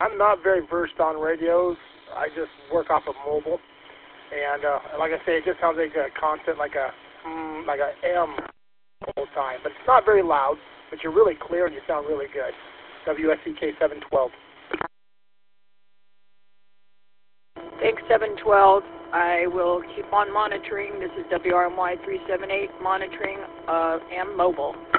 I'm not very versed on radios. I just work off of mobile. And like I say, it just sounds like a constant, like a M the whole time. But it's not very loud, but you're really clear and you sound really good. WSCK 712. Thanks, 712. I will keep on monitoring. This is WRMY 378 monitoring M Mobile.